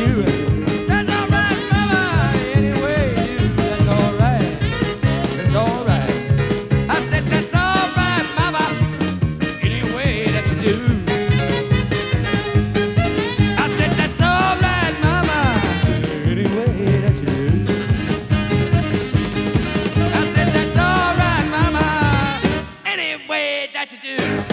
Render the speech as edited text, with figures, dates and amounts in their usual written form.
do. That's all right, mama, any way you do. That's all right, that's all right. I said that's all right, mama, any way that you do. I said that's all right, mama, any way that you do. I said that's all right, mama, any way that you do.